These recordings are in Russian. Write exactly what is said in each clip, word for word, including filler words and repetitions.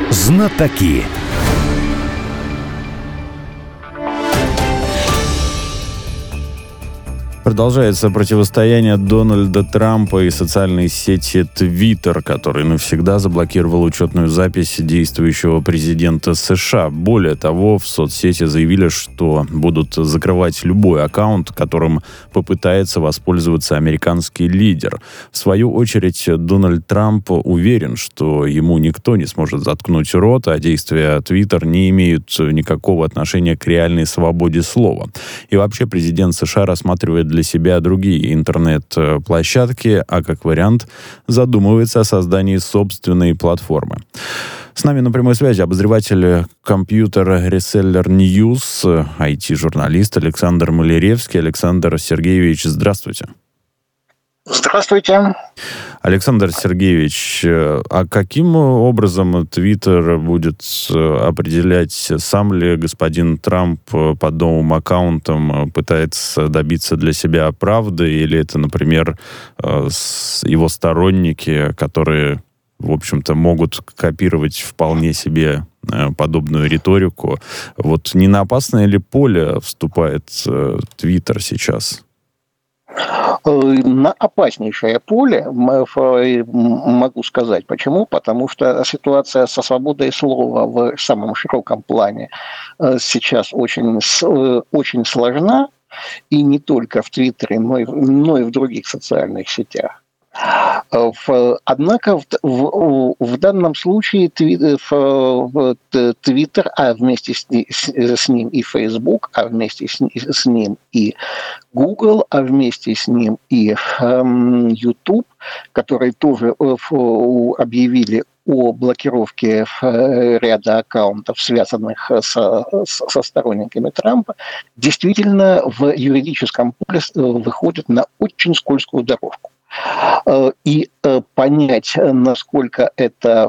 Знатоки. Продолжается противостояние Дональда Трампа и социальной сети Twitter, который навсегда заблокировал учетную запись действующего президента США. Более того, в соцсети заявили, что будут закрывать любой аккаунт, которым попытается воспользоваться американский лидер. В свою очередь, Дональд Трамп уверен, что ему никто не сможет заткнуть рот, а действия Twitter не имеют никакого отношения к реальной свободе слова. И вообще президент США рассматривает для себя другие интернет-площадки, а как вариант задумывается о создании собственной платформы. С нами на прямой связи обозреватель Computer Reseller News, ай ти-журналист Александр Маляревский. Александр Сергеевич, здравствуйте. Здравствуйте. Александр Сергеевич, а каким образом Twitter будет определять, сам ли господин Трамп под новым аккаунтом пытается добиться для себя правды, или это, например, его сторонники, которые, в общем-то, могут копировать вполне себе подобную риторику? Вот не на опасное ли поле вступает Twitter сейчас? На опаснейшее поле, могу сказать. Почему? Потому что ситуация со свободой слова в самом широком плане сейчас очень, очень сложна, и не только в Твиттере, но и, но и в других социальных сетях. Однако в, в, в данном случае Твиттер, а вместе с, с ним и Facebook, а вместе с, с ним и Google, а вместе с ним и эм, YouTube, которые тоже объявили о блокировке ряда аккаунтов, связанных со, со сторонниками Трампа, действительно в юридическом поле выходят на очень скользкую дорожку. И понять, насколько это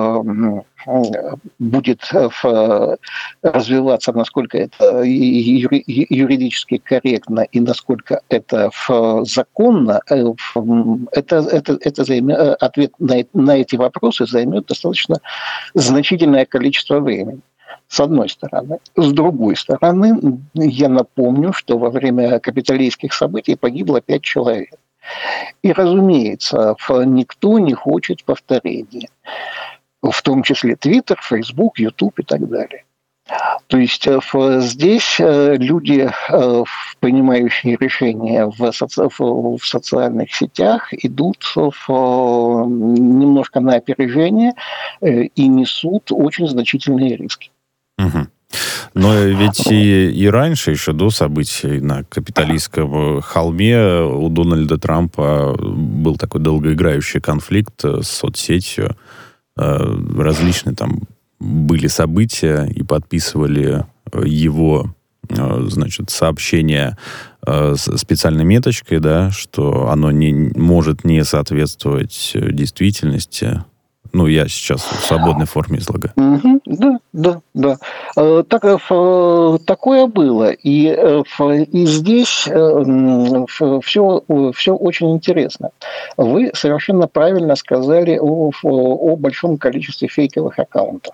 будет развиваться, насколько это юридически корректно и насколько это законно, это, это, это займет, ответ на, на эти вопросы займет достаточно значительное количество времени. С одной стороны. С другой стороны, я напомню, что во время капитолийских событий погибло пять человек. И, разумеется, никто не хочет повторения, в том числе Twitter, Facebook, YouTube и так далее. То есть здесь люди, принимающие решения в, соци... в социальных сетях, идут немножко на опережение и несут очень значительные риски. Угу. Но ведь и, и раньше, еще до событий на Капитолийском холме, у Дональда Трампа был такой долгоиграющий конфликт с соцсетью. Различные там были события, и подписывали его, значит, сообщения с специальной меточкой, да, что оно не, может не соответствовать действительности. Ну, я сейчас в свободной форме излагаю. Mm-hmm. Да, да, да. Так, такое было. И, и здесь все, все очень интересно. Вы совершенно правильно сказали о, о большом количестве фейковых аккаунтов,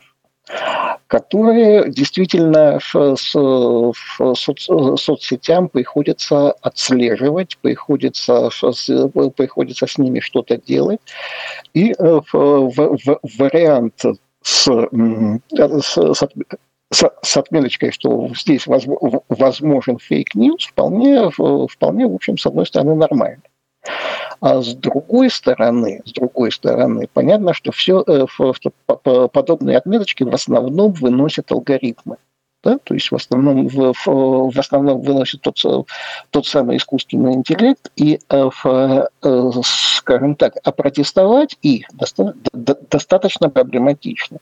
которые действительно в, в соц, соцсетям приходится отслеживать, приходится, приходится с ними что-то делать. И в, в, вариант с, с, с, с отметочкой, что здесь возможен фейк-ньюс, вполне, вполне, в общем, с одной стороны, нормально. А с другой стороны, с другой стороны, понятно, что все подобные отметочки в основном выносят алгоритмы. Да? То есть в основном, в, в основном выносит тот, тот самый искусственный интеллект, и, скажем так, опротестовать их доста- достаточно проблематично.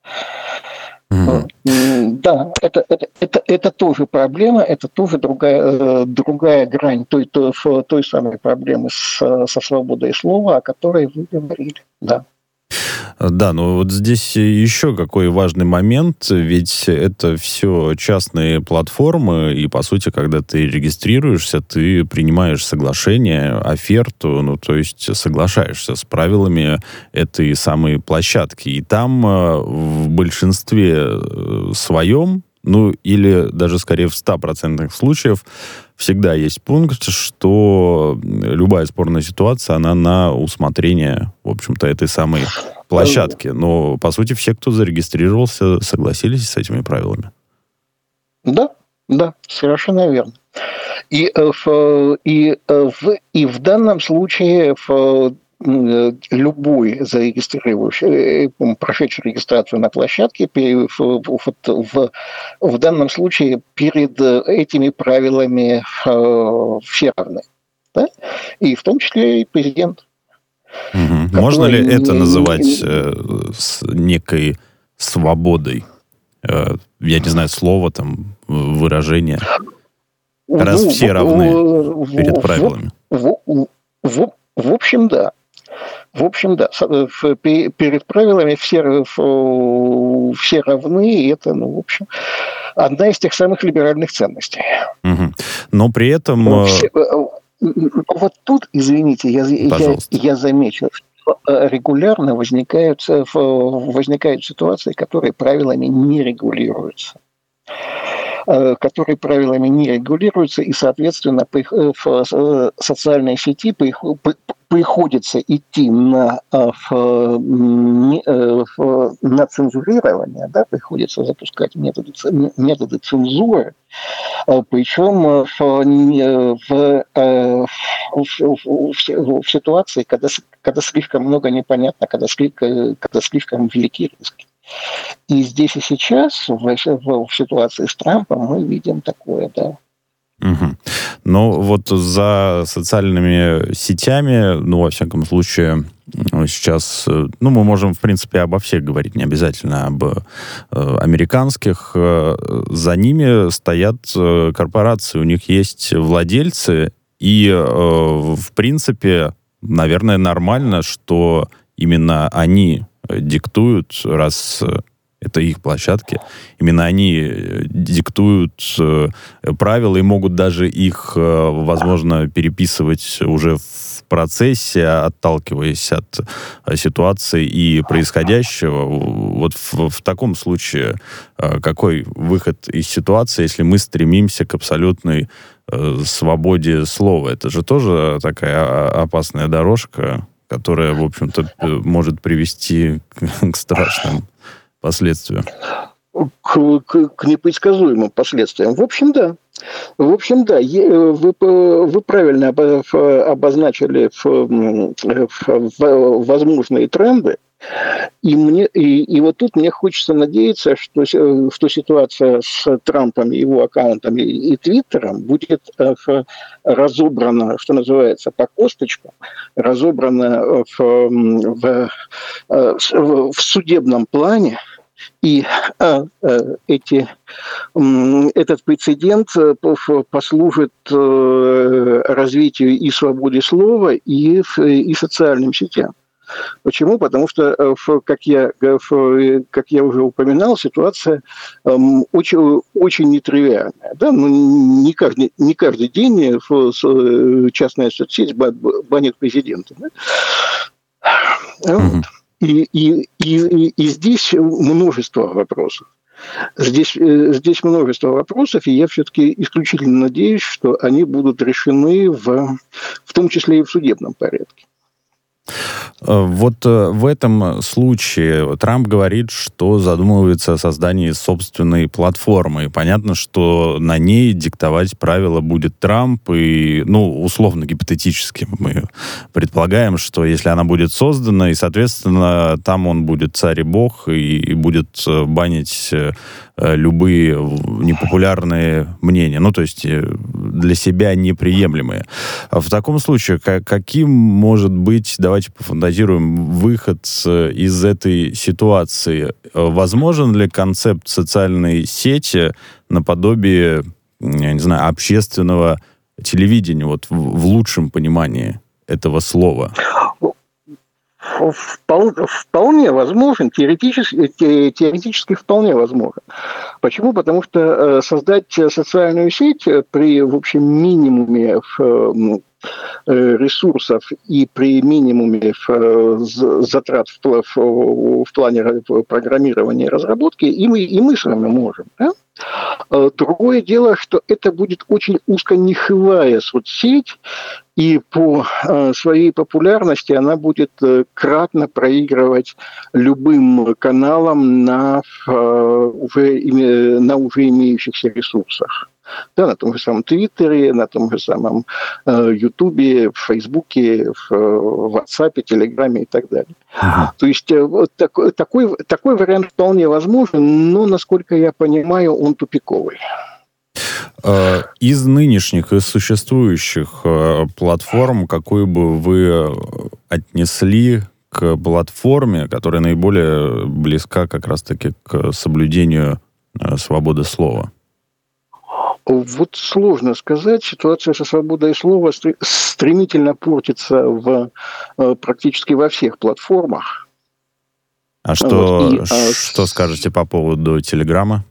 Mm-hmm. Да, это, это, это, это тоже проблема, это тоже другая, другая грань той, той, той самой проблемы с, со свободой слова, о которой вы говорили. Да. Да, но вот здесь еще какой важный момент, ведь это все частные платформы, и, по сути, когда ты регистрируешься, ты принимаешь соглашение, оферту, ну, то есть соглашаешься с правилами этой самой площадки. И там в большинстве своем, ну, или даже скорее в ста процентах случаев, всегда есть пункт, что любая спорная ситуация, она на усмотрение, в общем-то, этой самой площадки. Но, по сути, все, кто зарегистрировался, согласились с этими правилами. Да, да, совершенно верно. И, и, в, и в данном случае в, любой зарегистрировавший, прошедший регистрацию на площадке, в, в, в данном случае перед этими правилами все равны. Да? И в том числе и президент. Угу. Можно ли это называть э, с некой свободой? Э, я не знаю, слово, там, выражение. Раз ну, все равны в, перед правилами. В, в, в, в общем, да. В общем, да. Перед правилами все, все равны, и это, ну, в общем, одна из тех самых либеральных ценностей. Угу. Но при этом... Все, вот тут, извините, я, я, я замечу, что регулярно возникают, возникают ситуации, которые правилами не регулируются. которые правилами не регулируются, и, соответственно, в социальной сети приходится идти на, на цензурирование, да, приходится запускать методы, методы цензуры, причем в, в, в, в ситуации, когда, когда слишком много непонятно, когда слишком, когда слишком велики риски. И здесь и сейчас, в, в, в ситуации с Трампом, мы видим такое, да. Угу. Ну, вот за социальными сетями, ну, во всяком случае, сейчас, ну, мы можем, в принципе, обо всех говорить, не обязательно об э, американских. За ними стоят корпорации, у них есть владельцы, и, э, в принципе, наверное, нормально, что именно они диктуют, раз это их площадки, именно они диктуют правила и могут даже их, возможно, переписывать уже в процессе, отталкиваясь от ситуации и происходящего. Вот в, в таком случае какой выход из ситуации, если мы стремимся к абсолютной свободе слова? Это же тоже такая опасная дорожка, которая, в общем-то, может привести к, к страшным последствиям. К, к, к непредсказуемым последствиям. В общем, да. В общем, да. Вы, вы правильно обозначили возможные тренды. И, мне, и, и вот тут мне хочется надеяться, что, что ситуация с Трампом, его аккаунтами и Твиттером будет разобрана, что называется, по косточкам, разобрана в, в, в судебном плане. И а, а, эти, этот прецедент послужит развитию и свободы слова, и, и социальным сетям. Почему? Потому что, как я, как я уже упоминал, ситуация очень, очень нетривиальная. Да? Ну, не, каждый, не каждый день частная соцсеть банит президента. Да? Вот. И, и, и, и здесь множество вопросов. Здесь, здесь множество вопросов, и я все-таки исключительно надеюсь, что они будут решены в, в том числе и в судебном порядке. Вот в этом случае Трамп говорит, что задумывается о создании собственной платформы. И понятно, что на ней диктовать правила будет Трамп. И, ну, условно, гипотетически мы предполагаем, что если она будет создана, и, соответственно, там он будет царь и бог, и, и будет банить любые непопулярные мнения, ну, то есть для себя неприемлемые. В таком случае, каким может быть, давайте пофантазируем, выход из этой ситуации? Возможен ли концепт социальной сети наподобие, я не знаю, общественного телевидения, вот в, в лучшем понимании этого слова? Вполне возможен, теоретически, теоретически вполне возможен. Почему? Потому что создать социальную сеть при, в общем, минимуме ресурсов и при минимуме затрат в, в, в плане программирования и разработки и мы, и мы с вами можем. Да? Другое дело, что это будет очень узкониховая соцсеть, и по своей популярности она будет кратно проигрывать любым каналам на уже, на уже имеющихся ресурсах. Да, на том же самом Твиттере, на том же самом э, Ютубе, в Фейсбуке, в WhatsApp, Телеграме и так далее. Uh-huh. То есть э, вот такой, такой, такой вариант вполне возможен, но, насколько я понимаю, он тупиковый. Из нынешних, из существующих платформ, какую бы вы отнесли к платформе, которая наиболее близка как раз-таки к соблюдению свободы слова? Вот сложно сказать. Ситуация со свободой слова стремительно портится в, практически во всех платформах. А что, вот, и, что а... скажете по поводу Телеграма?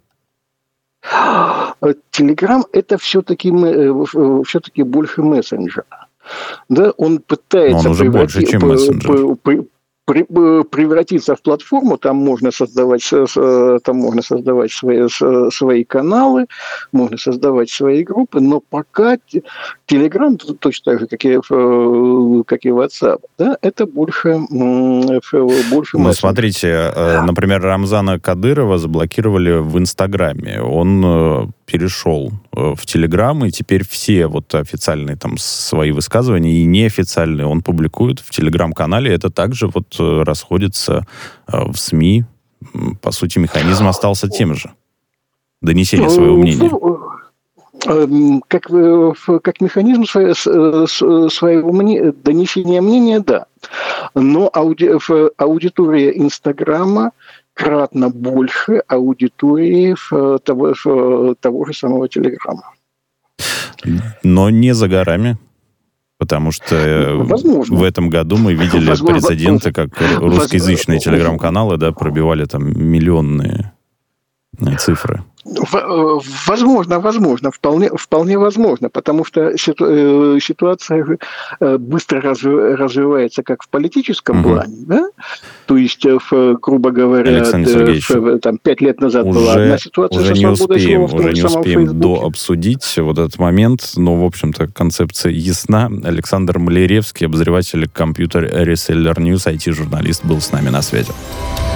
Телеграм – это все-таки, все-таки больше мессенджер. Да, он пытается... Но он уже преврати... больше, чем мессенджер. Превратиться в платформу, там можно создавать, там можно создавать свои, свои каналы, можно создавать свои группы, но пока Telegram, точно так же, как и, как и WhatsApp, да, это больше, больше ну, смотрите, например, Рамзана Кадырова заблокировали в Инстаграме. Он перешел в Телеграм, и теперь все вот официальные там свои высказывания и неофициальные он публикует в Телеграм-канале. Это также вот расходится в СМИ. По сути, механизм остался тем же. Донесение своего мнения. Как, как механизм своего мнения, донесения мнения, да. Но ауди, аудитория Инстаграма кратно больше аудитории того, того же самого Телеграма. Но не за горами. Потому что возможно. В этом году мы видели возможно. прецеденты, как русскоязычные телеграм-каналы, да, пробивали там миллионные цифры. Возможно, возможно, вполне, вполне возможно, потому что ситуация быстро развивается как в политическом угу. плане, да? То есть, грубо говоря, там, пять лет назад уже, была одна ситуация уже со не свободой успеем, слова, уже не успеем дообсудить вот этот момент, но, в общем-то, концепция ясна. Александр Маляревский, обозреватель Computer Reseller News, ай ти-журналист, был с нами на связи.